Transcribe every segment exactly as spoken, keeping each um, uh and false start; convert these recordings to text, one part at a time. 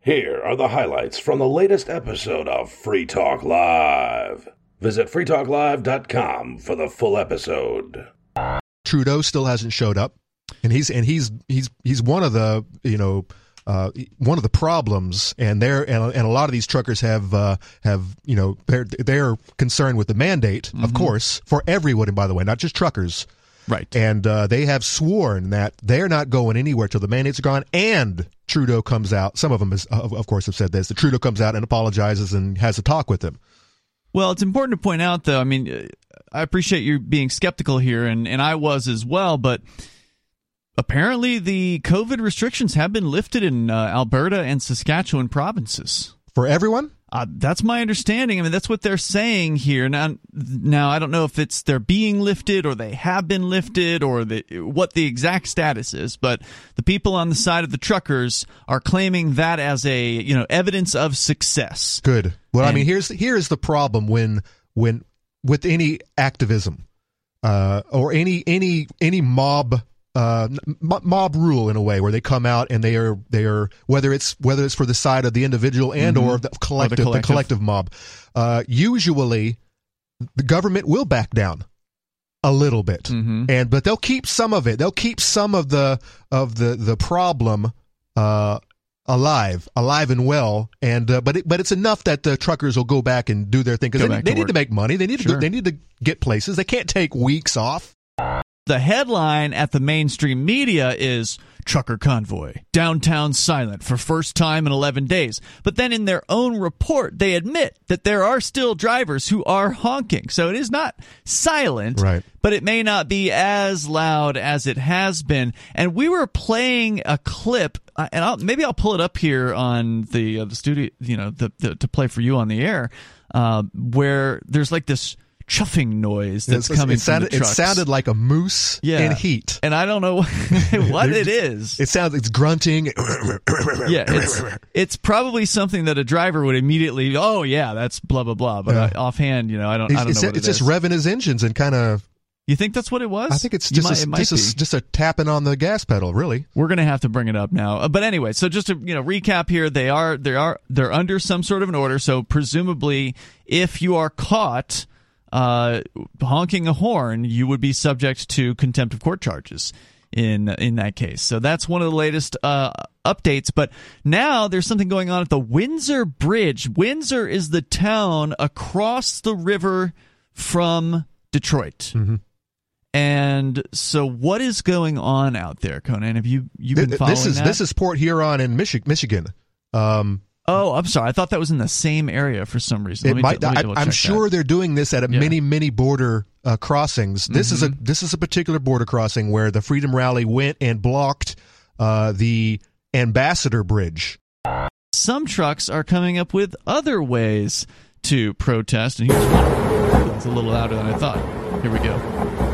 Here are the highlights from the latest episode of Free Talk Live. Visit free talk live dot com for the full episode. Trudeau still hasn't showed up, and he's and he's he's he's one of the you know uh, one of the problems, and they're and, and a lot of these truckers have uh, have you know they're they're concerned with the mandate, mm-hmm. of course, for everyone. And by the way, not just truckers, right? And uh, they have sworn that they're not going anywhere till the mandates are gone. And Trudeau comes out. Some of them, is, of, of course, have said this. The Trudeau comes out and apologizes and has a talk with them. Well, it's important to point out, though, I mean, I appreciate you being skeptical here, and, and I was as well, but apparently the COVID restrictions have been lifted in uh, Alberta and Saskatchewan provinces. For everyone? Uh, that's my understanding. I mean, that's what they're saying here. Now, now, I don't know if it's they're being lifted or they have been lifted or the, what the exact status is, but the people on the side of the truckers are claiming that as a, you know, evidence of success. Good. Well, and, I mean, here's here's the problem when when with any activism uh, or any any any mob. Uh, mob rule in a way where they come out and they are they are whether it's whether it's for the side of the individual and mm-hmm. or the collective, or the collective the collective mob. Uh, usually, the government will back down a little bit, mm-hmm. and but they'll keep some of it. They'll keep some of the of the the problem uh, alive, alive and well. And uh, but it, but it's enough that the truckers will go back and do their thing because they, they need work. to make money. They need sure. to go, they need to get places. They can't take weeks off. The headline at the mainstream media is Trucker Convoy, Downtown Silent for First Time in eleven days. But then in their own report, they admit that there are still drivers who are honking. So it is not silent, right. but it may not be as loud as it has been. And we were playing a clip, and I'll, maybe I'll pull it up here on the, uh, the studio, you know, the, the, to play for you on the air, uh, where there's like this chuffing noise that's it's, coming it sounded, from the trucks. It sounded like a moose yeah. in heat. And I don't know what it is. It sounds, it's grunting. Yeah, it's, it's probably something that a driver would immediately, oh yeah, that's blah, blah, blah. But yeah. I, offhand, you know, I don't, I don't it's, know what it's it just is. revving his engines and kind of. You think that's what it was? I think it's just, might, a, it just, a, just a tapping on the gas pedal, really. We're going to have to bring it up now. Uh, but anyway, so just to you know recap here, they are they are they're under some sort of an order. So presumably, if you are caught uh, honking a horn, you would be subject to contempt of court charges in in that case. So that's one of the latest uh, updates. But now there's something going on at the Windsor Bridge. Windsor is the town across the river from Detroit. Mm-hmm. And so, what is going on out there, Conan? Have you you been following this is that? This is Port Huron in Michi- Michigan. Um, oh, I'm sorry. I thought that was in the same area for some reason. Let it me, might, let me I, I'm sure that. they're doing this at a yeah. many, many border uh, crossings. This mm-hmm. is a this is a particular border crossing where the Freedom Rally went and blocked uh, the Ambassador Bridge. Some trucks are coming up with other ways to protest, and here's one. It's a little louder than I thought. Here we go.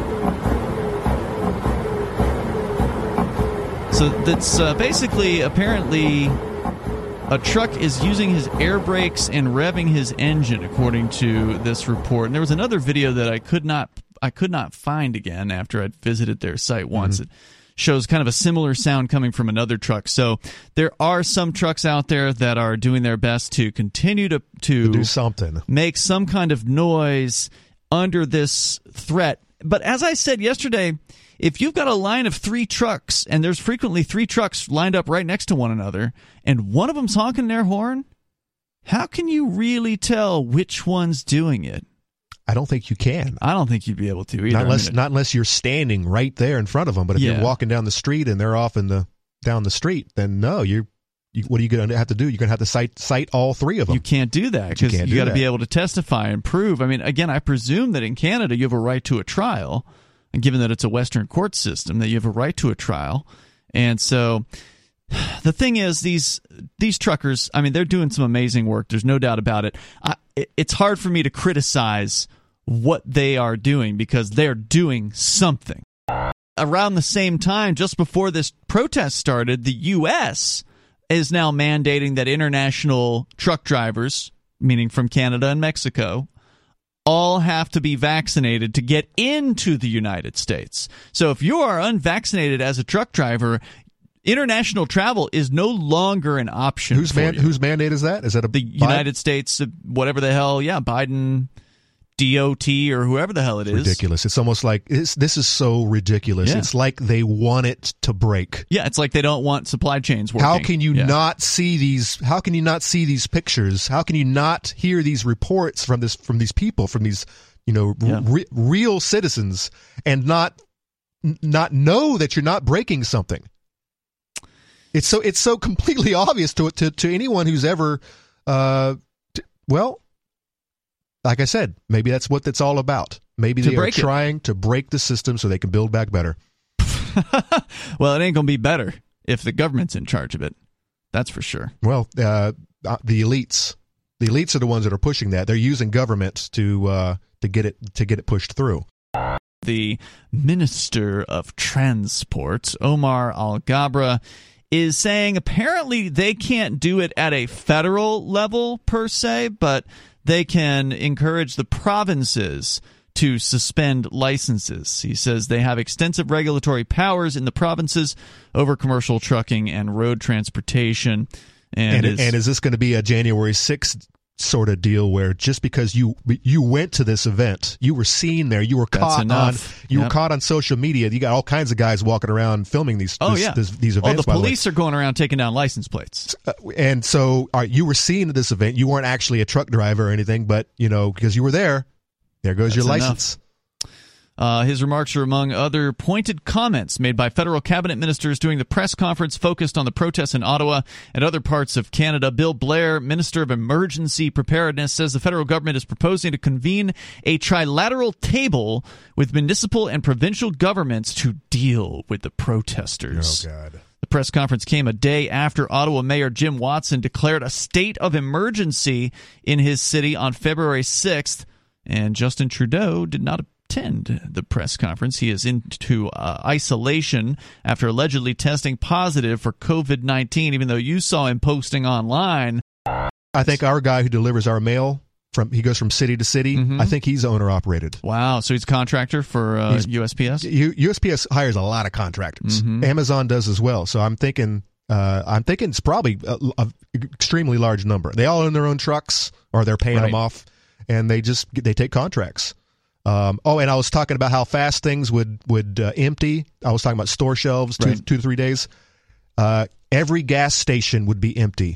So that's uh, basically, apparently, a truck is using his air brakes and revving his engine, according to this report. And there was another video that I could not, I could not find again after I'd visited their site once. Mm-hmm. It shows kind of a similar sound coming from another truck. So there are some trucks out there that are doing their best to continue to to, to do something, make some kind of noise under this threat. But as I said yesterday, if you've got a line of three trucks, and there's frequently three trucks lined up right next to one another, and one of them's honking their horn, how can you really tell which one's doing it? I don't think you can. I don't think you'd be able to either. Not unless, I mean, not unless you're standing right there in front of them. But if yeah. you're walking down the street and they're off in the down the street, then no, you're. You, what are you going to have to do? You're going to have to cite cite all three of them. You can't do that because you, you got to be able to testify and prove. I mean, again, I presume that in Canada you have a right to a trial, and given that it's a Western court system, that you have a right to a trial. And so the thing is, these these truckers, I mean, they're doing some amazing work. There's no doubt about it. I, it it's hard for me to criticize what they are doing because they're doing something. Around the same time, just before this protest started, the U S is now mandating that international truck drivers, meaning from Canada and Mexico, all have to be vaccinated to get into the United States. So if you are unvaccinated as a truck driver, International travel is no longer an option. Whose man? You. Whose mandate is that? Is that a the Biden? United States? Whatever the hell, yeah, Biden, D O T, or whoever the hell it it's is. Ridiculous. It's almost like it's, this is so ridiculous. Yeah. It's like they want it to break. Yeah, it's like they don't want supply chains working. How can you yeah. not see these? How can you not see these pictures? How can you not hear these reports from this from these people from these you know Yeah. re- real citizens and not not know that you're not breaking something? It's so it's so completely obvious to to, to anyone who's ever, uh, t- well, like I said, maybe that's what it's all about. Maybe To they are break it. trying to break the system so they can build back better. Well, it ain't going to be better if the government's in charge of it. That's for sure. Well, uh, uh, the elites, the elites are the ones that are pushing that. They're using government to uh, to get it to get it pushed through. The Minister of Transport, Omar Al-Ghabra, is saying apparently they can't do it at a federal level per se, but they can encourage the provinces to suspend licenses. He says they have extensive regulatory powers in the provinces over commercial trucking and road transportation. And, And, is, and is this going to be a January sixth sort of deal where just because you you went to this event, you were seen there, you were That's caught on enough. you Yep. were caught on social media. You got all kinds of guys walking around filming these oh, this, yeah. this, these oh, events. the by the way. police are going around taking down license plates. Uh, and so all right, you were seen at this event. You weren't actually a truck driver or anything, but you know because you were there, there goes That's your enough. license. Uh, his remarks are among other pointed comments made by federal cabinet ministers during the press conference focused on the protests in Ottawa and other parts of Canada. Bill Blair, Minister of Emergency Preparedness, says the federal government is proposing to convene a trilateral table with municipal and provincial governments to deal with the protesters. Oh God. The press conference came a day after Ottawa Mayor Jim Watson declared a state of emergency in his city on February sixth, and Justin Trudeau did not attend the press conference. He is into uh, isolation after allegedly testing positive for COVID nineteen, even though you saw him posting online. I think our guy who delivers our mail from he goes from city to city. Mhm. I think he's owner operated. Wow, so he's a contractor for uh, He's- U S P S? U- USPS hires a lot of contractors. Mhm. Amazon does as well. So I'm thinking, uh, I'm thinking it's probably a, a extremely large number. They all own their own trucks, or they're paying Right. them off, and they just they take contracts. Um, oh, and I was talking about how fast things would would uh, empty. I was talking about store shelves, two, Right. two to three days. Uh, every gas station would be empty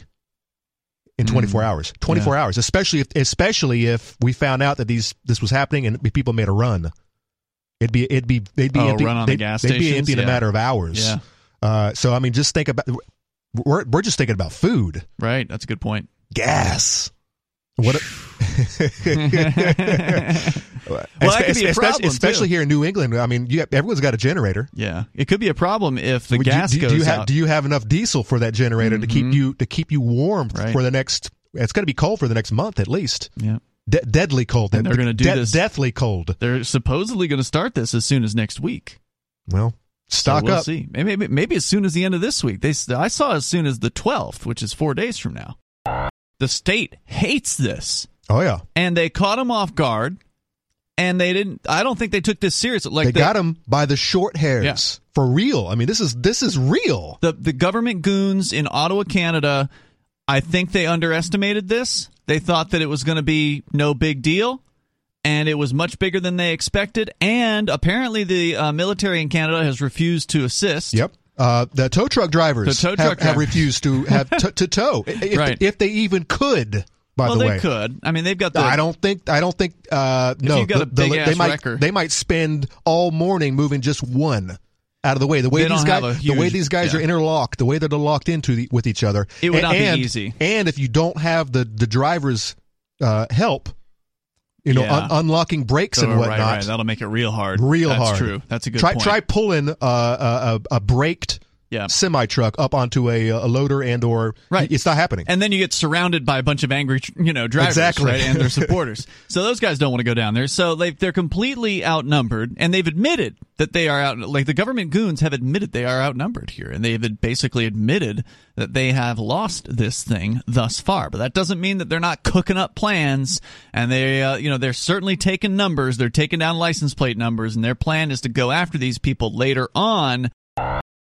in twenty-four Mm. hours. twenty-four Yeah. hours, especially if especially if we found out that these this was happening and people made a run. It'd be it'd be they'd be Oh, empty. run on the they'd, gas they'd be stations? empty in Yeah. a matter of hours. Yeah, Uh, so I mean, just think about we're we're just thinking about food, right. That's a good point. gas. What? A, Well, that could be a especially, problem, especially too. here in New England. I mean, you have, everyone's got a generator. Yeah, it could be a problem if the Would you- gas do, goes do you have out. do you have enough diesel for that generator to keep Mhm. you to keep you warm Right. for the next? It's going to be cold for the next month at least. yeah. De- deadly cold. And they're gonna do De- this- Deathly cold. They're supposedly going to start this as soon as next week. Well, stock so we'll up. see. Maybe, maybe maybe as soon as the end of this week. They I saw as soon as the twelfth, which is four days from now. The state hates this, Oh yeah, and they caught him off guard. And they didn't. I don't think they took this seriously. Like they the, got him by the short hairs Yeah. for real. I mean, this is this is real. the the government goons in Ottawa, Canada. I think they underestimated this. They thought that it was going to be no big deal, and it was much bigger than they expected. And apparently, the uh, military in Canada has refused to assist. Yep. Uh, the tow truck drivers The tow have, truck have drivers. refused to have t- to tow if, Right. if they even could. By well, the they way, could. I mean, they've got the. I don't think. I don't think. Uh, no, you've got a the- the- big-ass they might. wrecker. They might spend all morning moving just one out of the way. The way They these don't guys. have a the way huge- these guys yeah. are interlocked. The way that they're locked into the, with each other. It would not be and, easy. And if you don't have the the driver's uh, help, you know, Yeah. un- unlocking brakes So, and right, whatnot. right. That'll make it real hard. Real That's hard. true. That's a good try point. try pulling uh, a, a, a braked Yeah. semi truck up onto a, a loader and or Right. it's not happening. And then you get surrounded by a bunch of angry, you know, drivers, Exactly. right, and their supporters. So those guys don't want to go down there. So they they're completely outnumbered, and they've admitted that they are out. Like the government goons have admitted they are outnumbered here, and they've basically admitted that they have lost this thing thus far. But that doesn't mean that they're not cooking up plans, and they, uh, you know, they're certainly taking numbers. They're taking down license plate numbers, and their plan is to go after these people later on.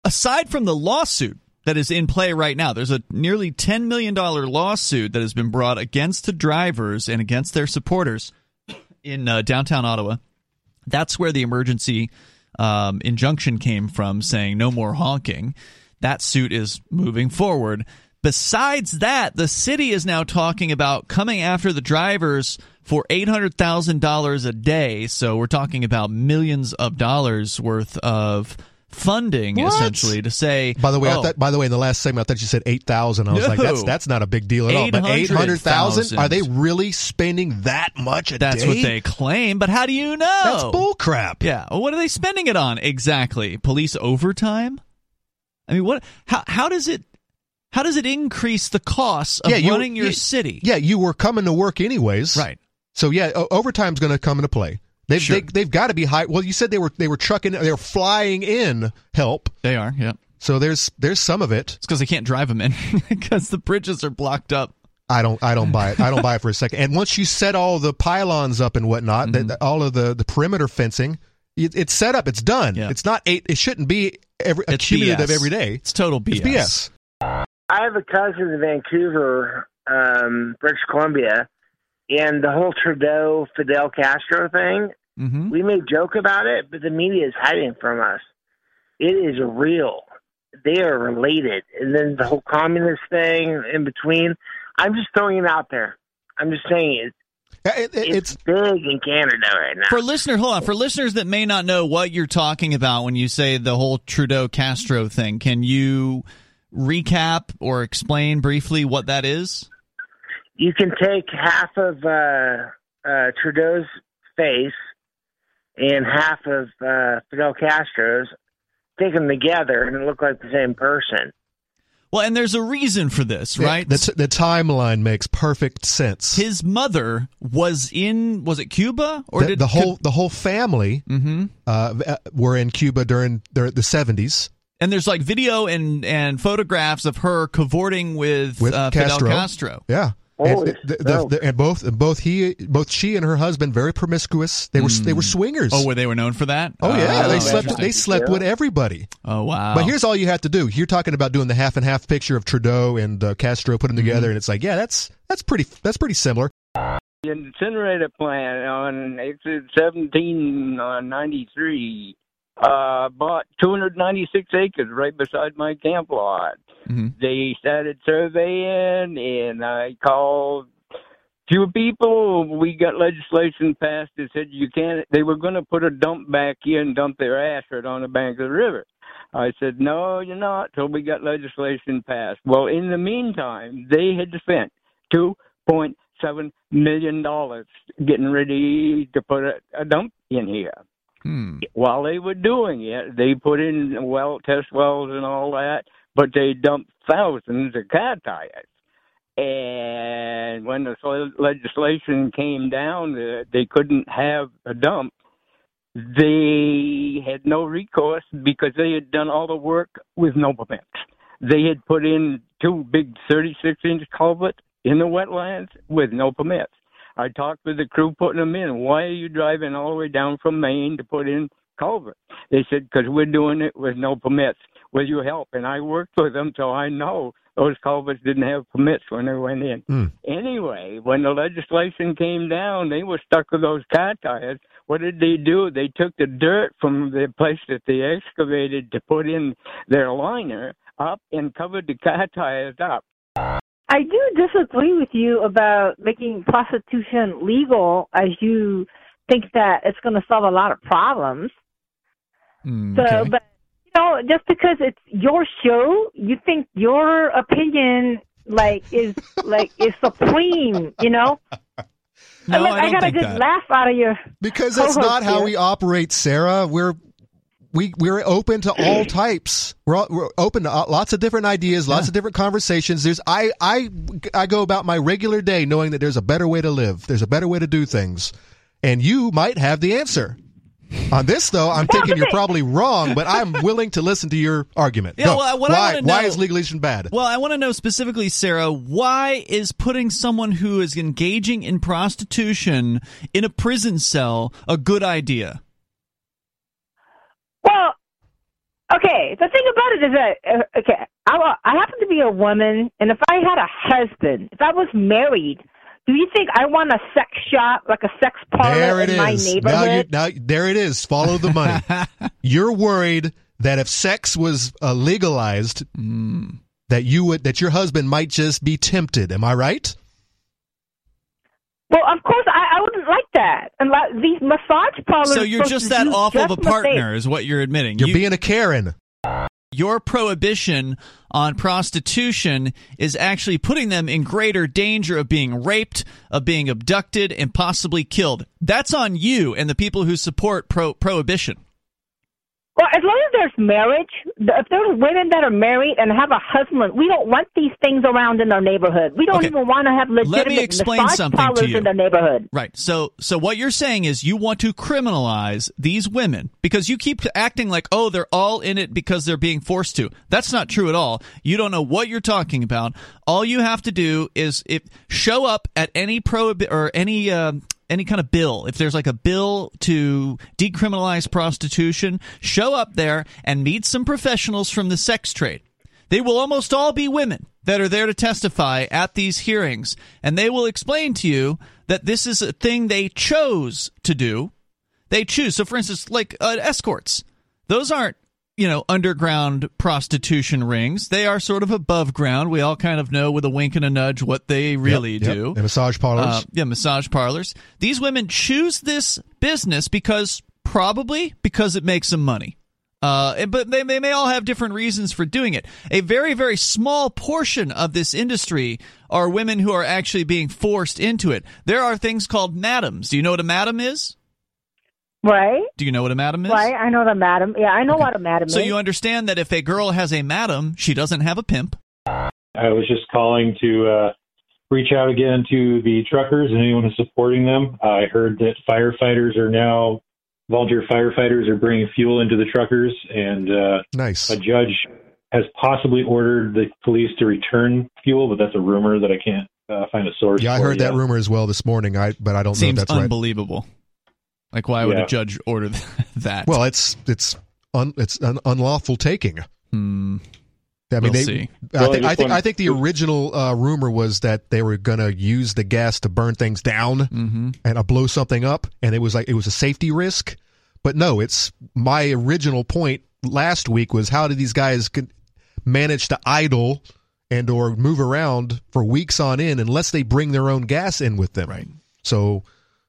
aside from the lawsuit that is in play right now, there's a nearly ten million dollars lawsuit that has been brought against the drivers and against their supporters in uh, downtown Ottawa. That's where the emergency um, injunction came from, saying no more honking. That suit is moving forward. Besides that, the city is now talking about coming after the drivers for eight hundred thousand dollars a day. So we're talking about millions of dollars worth of funding, what? essentially, to say. By the way, oh, I thought, by the way, in the last segment, I thought you said eight thousand. I was no. like, that's that's not a big deal at all. But eight hundred thousand? Are they really spending that much a that's day? That's what they claim, but how do you know? That's bull crap. Yeah. Well, what are they spending it on exactly? Police overtime? I mean, what? How how does it? How does it increase the costs of yeah, you, running your you, city? Yeah, you were coming to work anyways, right? So yeah, overtime's going to come into play. They've sure. they, they've got to be high. Well, you said they were they were trucking, they were flying in help. They are, yeah. So there's there's some of it. It's because they can't drive them in because the bridges are blocked up. I don't I don't buy it. I don't buy it for a second. And once you set all the pylons up and whatnot, mm-hmm. the, all of the, the perimeter fencing, it, it's set up. It's done. Yeah. It's not eight. It shouldn't be every it's accumulative B S. every day. It's total B S. It's B S. I have a cousin in Vancouver, um, British Columbia, and the whole Trudeau Fidel Castro thing. Mm-hmm. We may joke about it, but the media is hiding from us. It is real. They are related, and then the whole communist thing in between. I'm just throwing it out there. I'm just saying it. It, it, it's, it's big in Canada right now. For listener, hold on. For listeners that may not know what you're talking about when you say the whole Trudeau Castro thing, can you recap or explain briefly what that is? You can take half of uh, uh, Trudeau's face and half of uh, Fidel Castro's, take them together, and it look like the same person. Well, and there's a reason for this, right? The, the, the timeline makes perfect sense. His mother was in, was it Cuba? Or the, did the whole could, the whole family mm-hmm. uh, were in Cuba during the, the seventies. And there's like video and, and photographs of her cavorting with, with uh, Castro. Fidel Castro. Yeah. Holy and, the, the, the, and both both he both she and her husband very promiscuous. They were mm. they were swingers. Oh, were they were known for that? Oh yeah, oh, they slept they slept with everybody. Oh wow! But here's all you have to do. You're talking about doing the half and half picture of Trudeau and uh, Castro, put them together, mm-hmm. and it's like, yeah, that's that's pretty that's pretty similar. The incinerator plant on exit seventeen ninety-three uh, bought two hundred ninety-six acres right beside my camp lot. Mm-hmm. They started surveying, and I called a few people. We got legislation passed that said you can't. They were going to put a dump back here and dump their ash right on the bank of the river. I said, no, you're not, till we got legislation passed. Well, in the meantime, they had spent two point seven million dollars getting ready to put a, a dump in here. Hmm. While they were doing it, they put in well test wells and all that, but they dumped thousands of car tires. And when the legislation came down that they couldn't have a dump, they had no recourse because they had done all the work with no permits. They had put in two big thirty-six inch culverts in the wetlands with no permits. I talked with the crew putting them in. Why are you driving all the way down from Maine to put in culverts? They said, because we're doing it with no permits. Will you help? And I worked with them, so I know those culverts didn't have permits when they went in. Mm. Anyway, when the legislation came down, they were stuck with those car tires. What did they do? They took the dirt from the place that they excavated to put in their liner up and covered the car tires up. I do disagree with you about making prostitution legal, as you think that it's going to solve a lot of problems. Mm, so, okay. but you know, just because it's your show, you think your opinion like is like is supreme. You know. No, I, mean, I, don't I gotta think just that. laugh out of your because that's not how here. we operate, Sarah. We're we we're open to all types. We're all, we're open to lots of different ideas, lots yeah. of different conversations. There's I I I go about my regular day knowing that there's a better way to live. There's a better way to do things, and you might have the answer. On this, though, I'm thinking you're probably wrong, but I'm willing to listen to your argument. Yeah, no, well, what why, I know, why is legalization bad? Well, I want to know specifically, Sarah, why is putting someone who is engaging in prostitution in a prison cell a good idea? Well, Okay, the thing about it is that, uh, okay, I, I happen to be a woman, and if I had a husband, if I was married, do you think I want a sex shop, like a sex parlor there it in is. my neighborhood? Now, you, now there it is. Follow the money. You're worried that if sex was uh, legalized, mm. that you would that your husband might just be tempted. Am I right? Well, of course, I, I wouldn't like that. And like, these massage parlors. So you're just that awful of a partner, is what you're admitting. You're you, being a Karen. Your prohibition on prostitution is actually putting them in greater danger of being raped, of being abducted, and possibly killed. That's on you and the people who support pro- prohibition. Well, as long as there's marriage, if there's women that are married and have a husband, we don't want these things around in our neighborhood. We don't okay. even want to have legitimate Let me explain massage something parlors to you. in the neighborhood. Right. So, so what you're saying is you want to criminalize these women because you keep acting like, oh, they're all in it because they're being forced to. That's not true at all. You don't know what you're talking about. All you have to do is if show up at any prohibit or any. Uh, any kind of bill, if there's like a bill to decriminalize prostitution, show up there and meet some professionals from the sex trade. They will almost all be women that are there to testify at these hearings, and they will explain to you that this is a thing they chose to do. They choose. So, for instance, like uh, escorts. Those aren't, you know, underground prostitution rings. They are sort of above ground. We all kind of know with a wink and a nudge what they really yep, yep. do. And massage parlors. Uh, yeah, massage parlors. These women choose this business because probably because it makes them money. Uh, but they, they may all have different reasons for doing it. A very, very small portion of this industry are women who are actually being forced into it. There are things called madams. Do you know what a madam is? Right. Do you know what a madam is? Right, I know the madam. Yeah, I know okay. what a madam so is. So you understand that if a girl has a madam, she doesn't have a pimp. I was just calling to uh, reach out again to the truckers and anyone who's supporting them. Uh, I heard that firefighters are now, volunteer firefighters are bringing fuel into the truckers, and uh, nice. a judge has possibly ordered the police to return fuel, but that's a rumor that I can't uh, find a source Yeah, I for heard yet. that rumor as well this morning, I but I don't Seems know if that's right. unbelievable. Like, why would yeah. a judge order that? Well, it's it's un, it's an unlawful taking. Hmm. I mean, we'll they, see. I well, think I think one, I think the original uh, rumor was that they were going to use the gas to burn things down mm-hmm. and uh, blow something up, and it was like it was a safety risk. But no, it's my original point last week was how did these guys manage to idle and or move around for weeks on end unless they bring their own gas in with them? Right. So.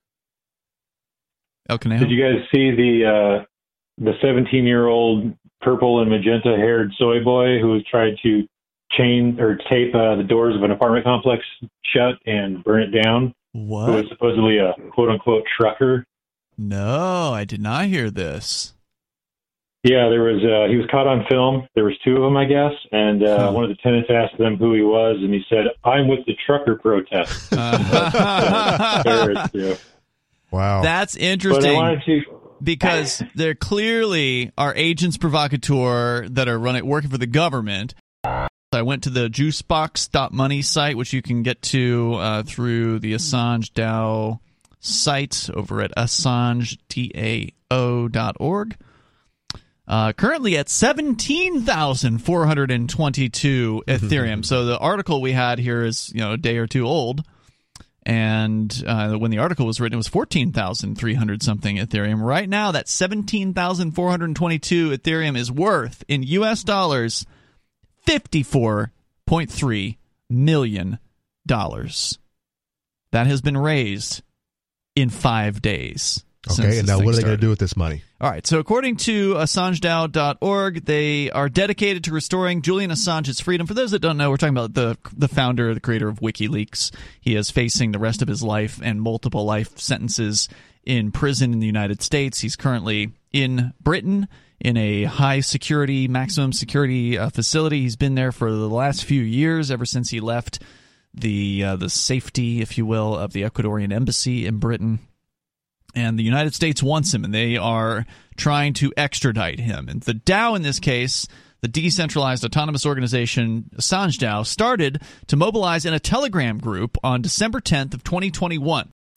El Conejo? Did you guys see the uh, the seventeen-year-old purple and magenta-haired soy boy who tried to chain or tape uh, the doors of an apartment complex shut and burn it down? What? Who was supposedly a quote-unquote trucker? No, I did not hear this. Yeah, there was. Uh, he was caught on film. There was two of them, I guess, and uh, huh. one of the tenants asked them who he was, and he said, "I'm with the trucker protest." Uh, terrorists, yeah. Wow. That's interesting to... because there clearly are agents provocateur that are running working for the government. I went to the juicebox dot money site, which you can get to uh, through the Assange DAO site over at assange dao dot org. Uh, currently at seventeen thousand four hundred twenty-two Ethereum. So the article we had here is, you know, a day or two old. And uh, when the article was written, it was fourteen thousand three hundred something Ethereum. Right now, that seventeen thousand four hundred twenty-two Ethereum is worth, in U S dollars, fifty-four point three million dollars. That has been raised in five days. Okay, and now what are they going to do with this money? All right, so according to assange dao dot org, they are dedicated to restoring Julian Assange's freedom. For those that don't know, we're talking about the the founder, the creator of WikiLeaks. He is facing the rest of his life and multiple life sentences in prison in the United States. He's currently in Britain in a high security, maximum security uh, facility. He's been there for the last few years, ever since he left the uh, the safety, if you will, of the Ecuadorian embassy in Britain. And the United States wants him, and they are trying to extradite him. And the DAO in this case, the decentralized autonomous organization Assange DAO, started to mobilize in a Telegram group on December tenth of twenty twenty-one.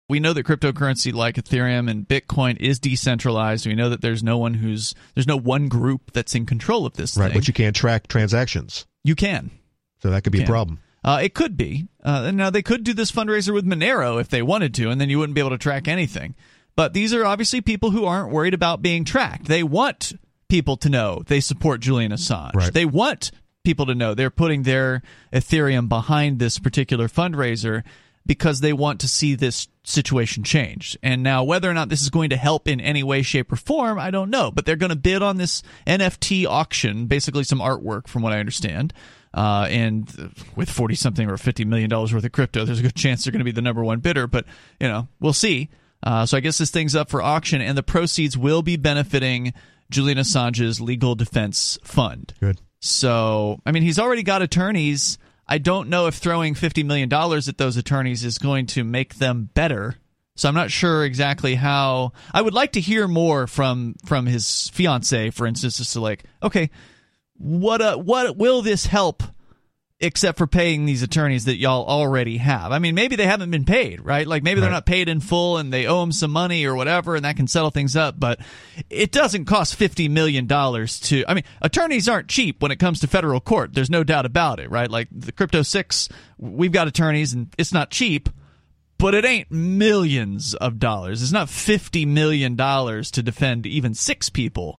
We know that cryptocurrency like Ethereum and Bitcoin is decentralized. We know that there's no one who's there's no one group that's in control of this right, thing. But you can't track transactions. You can. So that could be can. a problem. Uh, it could be. Uh, now, they could do this fundraiser with Monero if they wanted to, and then you wouldn't be able to track anything. But these are obviously people who aren't worried about being tracked. They want people to know they support Julian Assange. Right. They want people to know they're putting their Ethereum behind this particular fundraiser because they want to see this situation changed. And now whether or not this is going to help in any way, shape, or form, I don't know. But they're going to bid on this N F T auction, basically some artwork from what I understand. Uh, and with forty-something or fifty million dollars worth of crypto, there's a good chance they're going to be the number one bidder. But, you know, we'll see. Uh, so I guess this thing's up for auction, and the proceeds will be benefiting Julian Assange's legal defense fund. Good. So, I mean, he's already got attorneys. I don't know if throwing fifty million dollars at those attorneys is going to make them better. So I'm not sure exactly how. I would like to hear more from from his fiancée, for instance, as to like, okay, what uh, what will this help except for paying these attorneys that y'all already have? I mean, maybe they haven't been paid, right? Like maybe they're right. not paid in full and they owe them some money or whatever, and that can settle things up. But it doesn't cost fifty million dollars to – I mean, attorneys aren't cheap when it comes to federal court. There's no doubt about it, right? Like the Crypto six, we've got attorneys, and it's not cheap, but it ain't millions of dollars. It's not fifty million dollars to defend even six people.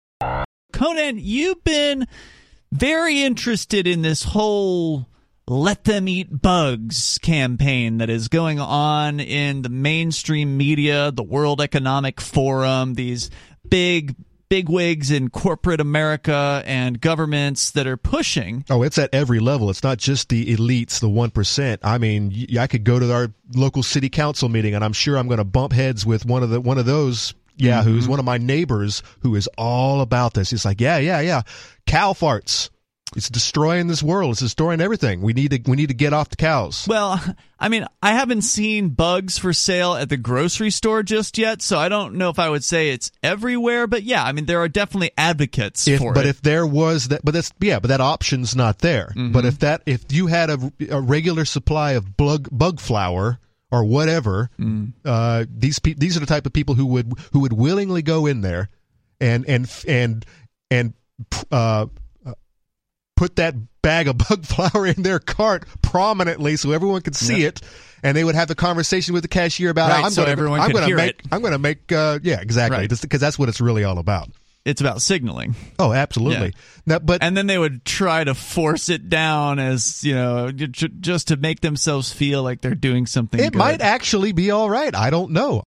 Conan, you've been – very interested in this whole let them eat bugs campaign that is going on in the mainstream media, the World Economic Forum, these big bigwigs in corporate America and governments that are pushing. Oh, it's at every level. It's not just the elites, the one percent. I mean, I could go to our local city council meeting, and I'm sure I'm going to bump heads with one of the one of those Yeah, mm-hmm. who's one of my neighbors who is all about this. He's like, yeah, yeah, yeah. Cow farts. It's destroying this world. It's destroying everything. We need to we need to get off the cows. Well, I mean, I haven't seen bugs for sale at the grocery store just yet, so I don't know if I would say it's everywhere. But yeah, I mean, there are definitely advocates if, for but it. But if there was that, but that's yeah, but that option's not there. Mm-hmm. But if that if you had a, a regular supply of bug bug flour or whatever, mm. uh, these pe- these are the type of people who would who would willingly go in there and and and and uh, put that bag of bug flour in their cart prominently so everyone could see yep. it, and they would have the conversation with the cashier about right, I'm so going everyone I'm could going to hear make it. I'm going to make uh, yeah exactly because right. that's what it's really all about. It's about signaling. Oh, absolutely. Yeah. Now, but and then they would try to force it down as, you know, just to make themselves feel like they're doing something It good. might actually be all right. I don't know.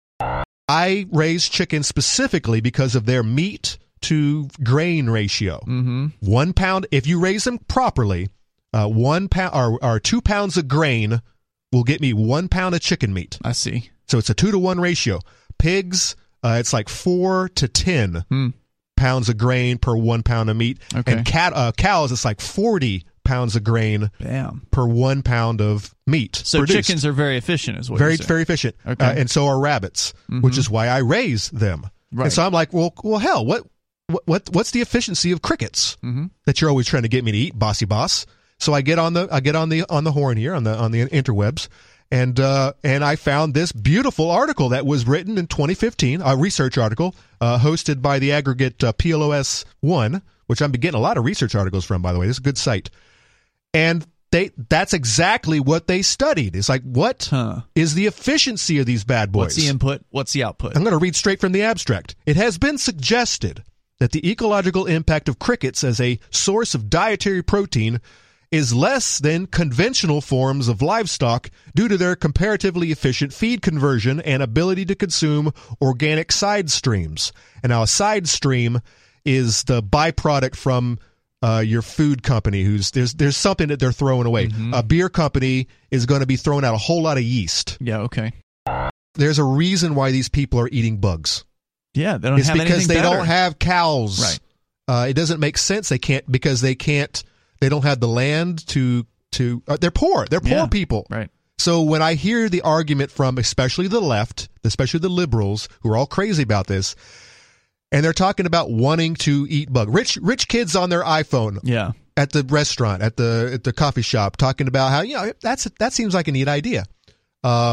I raise chickens specifically because of their meat to grain ratio. Mm-hmm. One pound, if you raise them properly, uh, one pound or, or two pounds of grain will get me one pound of chicken meat. I see. So it's a two to one ratio. Pigs, uh, it's like four to ten. Hmm. pounds of grain per one pound of meat. Okay. And cat uh, cows, it's like forty pounds of grain Bam. per one pound of meat. So produced. Chickens are very efficient, is what very you're saying. very efficient. Okay. Uh, and so are rabbits, mm-hmm. which is why I raise them. Right. And so I'm like, well, well, hell, what, what, what what's the efficiency of crickets mm-hmm. that you're always trying to get me to eat, bossy boss? So I get on the I get on the on the horn here on the on the interwebs. And uh, and I found this beautiful article that was written in twenty fifteen, a research article uh, hosted by the aggregate uh, P L O S one, which I'm getting a lot of research articles from, by the way. This is a good site. And they that's exactly what they studied. It's like, what huh. is the efficiency of these bad boys? What's the input? What's the output? I'm going to read straight from the abstract. It has been suggested that the ecological impact of crickets as a source of dietary protein is less than conventional forms of livestock due to their comparatively efficient feed conversion and ability to consume organic side streams. And now a side stream is the byproduct from uh, your food company who's there's there's something that they're throwing away. Mm-hmm. A beer company is going to be throwing out a whole lot of yeast. Yeah, okay. There's a reason why these people are eating bugs. Yeah, they don't it's have anything because they better. don't have cows. Right. Uh, it doesn't make sense. They can't because they can't. They don't have the land to to. Uh, they're poor. They're poor yeah, people. Right. So when I hear the argument from especially the left, especially the liberals, who are all crazy about this, and they're talking about wanting to eat bug, rich rich kids on their iPhone, yeah, at the restaurant, at the at the coffee shop, talking about how you know that's that seems like a neat idea. Um,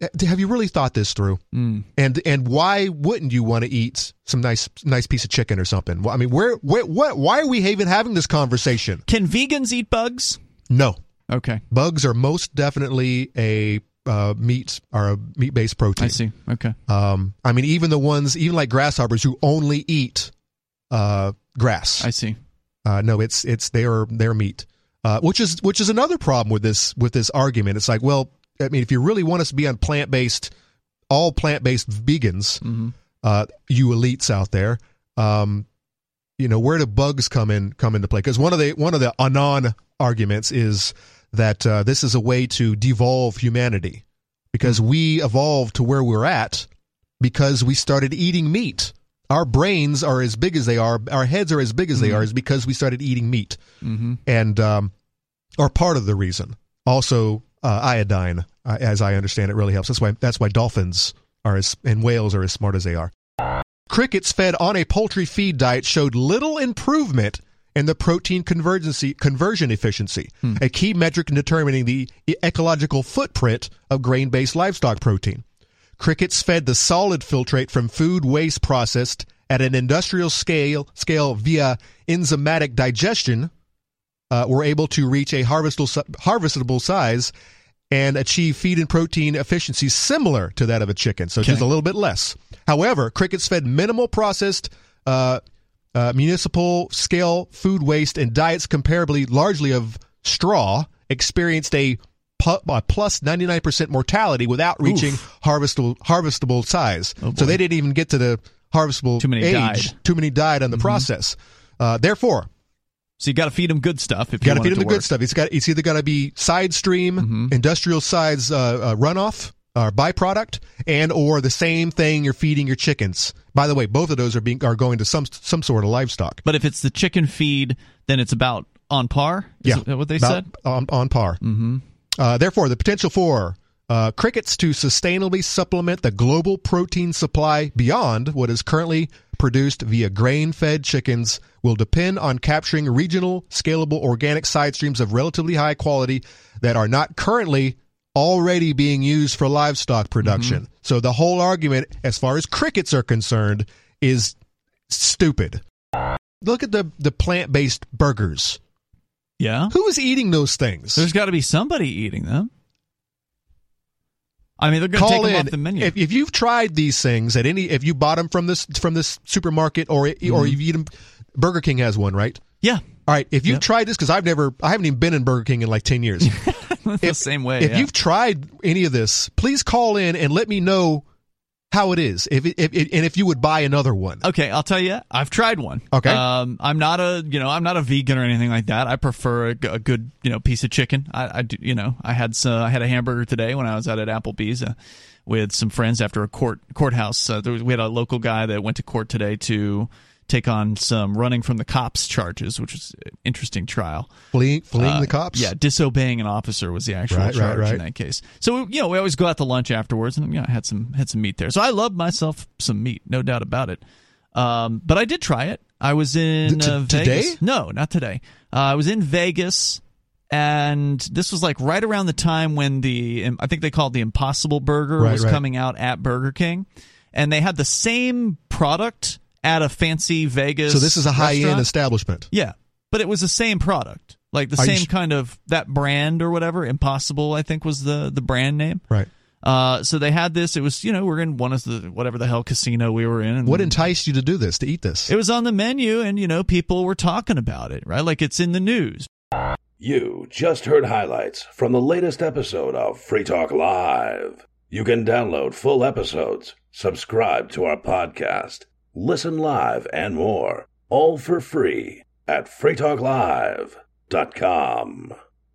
have you really thought this through? Mm. And and why wouldn't you want to eat some nice nice piece of chicken or something? Well, I mean, where, where what? Why are we even having this conversation? Can vegans eat bugs? No. Okay. Bugs are most definitely a uh, meat or a meat based protein. I see. Okay. Um, I mean, even the ones, even like grasshoppers who only eat uh, grass. I see. Uh, no, it's it's their their meat, uh, which is which is another problem with this with this argument. It's like, well, I mean, if you really want us to be on plant based, all plant based vegans, mm-hmm. uh, you elites out there, um, you know, where do bugs come in come into play? Because one of the one of the anon arguments is that uh, this is a way to devolve humanity, because mm-hmm. we evolved to where we're at because we started eating meat. Our brains are as big as they are. Our heads are as big as mm-hmm. they are is because we started eating meat, mm-hmm. and um, are part of the reason. Also, uh, iodine, uh, as I understand it, really helps. That's why that's why dolphins are as and whales are as smart as they are. Crickets fed on a poultry feed diet showed little improvement in the protein convergency, conversion efficiency, hmm. a key metric in determining the ecological footprint of grain-based livestock protein. Crickets fed the solid filtrate from food waste processed at an industrial scale scale via enzymatic digestion uh, were able to reach a harvestable, harvestable size and achieve feed and protein efficiency similar to that of a chicken, so okay. just a little bit less. However, crickets fed minimal processed uh, uh, municipal scale food waste and diets comparably largely of straw experienced a a plus ninety-nine percent mortality without reaching Oof. harvestable harvestable size. Oh so they didn't even get to the harvestable Too many age. Died. Too many died on the mm-hmm. process. Uh, therefore, so you got to feed them good stuff. If you got to feed them the work. good stuff. It's got it's either got to be side stream, mm-hmm. industrial size uh, uh, runoff or byproduct, and or the same thing you're feeding your chickens. By the way, both of those are being are going to some some sort of livestock. But if it's the chicken feed, then it's about on par. Is yeah, that what they about said? On on par. Mm-hmm. Uh, therefore, the potential for uh, crickets to sustainably supplement the global protein supply beyond what is currently produced via grain-fed chickens will depend on capturing regional, scalable, organic side streams of relatively high quality that are not currently already being used for livestock production. Mm-hmm. So the whole argument, as far as crickets are concerned, is stupid. Look at the, the plant-based burgers. Yeah. Who is eating those things? There's got to be somebody eating them. I mean, they're going to take them off the menu. If, if you've tried these things at any, if you bought them from this from this supermarket or mm-hmm. or you've eaten, Burger King has one, right? Yeah. All right. If you've yep. tried this, because I've never, I haven't even been in Burger King in like ten years. the if, same way. If yeah. you've tried any of this, please call in and let me know how it is, if it, if it, and if you would buy another one. Okay, I'll tell you, I've tried one. Okay, um, I'm not a you know I'm not a vegan or anything like that. I prefer a, a good you know piece of chicken. I, I do you know I had some, I had a hamburger today when I was out at Applebee's uh, with some friends after a court courthouse. Uh, there was, we had a local guy that went to court today to take on some running from the cops charges, which was an interesting trial. Fleeing, fleeing uh, the cops? Yeah, disobeying an officer was the actual right, charge right, right. in that case. So, you know, we always go out to lunch afterwards, and, you know, I had some, had some meat there. So I love myself some meat, no doubt about it. Um, but I did try it. I was in T- uh, Vegas. Today? No, not today. Uh, I was in Vegas, and this was like right around the time when the, I think they called the Impossible Burger right, was right. coming out at Burger King. And they had the same product at a fancy Vegas So this is a high-end restaurant. establishment. Yeah, but it was the same product, like the Are same sh- kind of that brand or whatever. Impossible, I think, was the the brand name. Right. Uh, so they had this. It was you know we're in one of the whatever the hell casino we were in. And what enticed you to do this, to eat this? It was on the menu, and you know people were talking about it, right? Like it's in the news. You just heard highlights from the latest episode of Free Talk Live. You can download full episodes, subscribe to our podcast, listen live, and more, all for free at free talk live dot com.